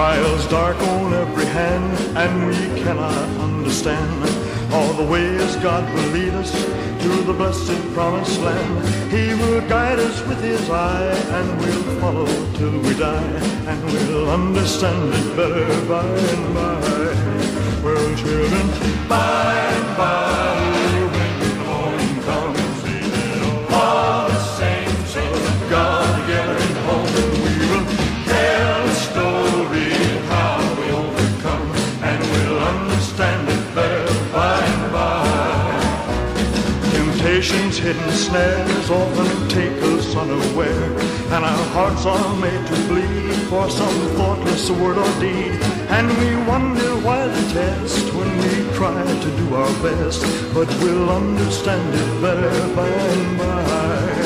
Trials dark on every hand, and we cannot understand all the ways God will lead us to the blessed promised land. He will guide us with his eye, and we'll follow till we die, and we'll understand it better by and by. Well, children, by and by, when the morning comes, all the saints of God gathering home, we will tell the story of how we overcome, and we'll understand it better by and by. Temptations, hidden snares often take us unaware, and our hearts are made to bleed for some thoughtless word or deed. And we wonder why the test when we try to do our best, but we'll understand it better by and by.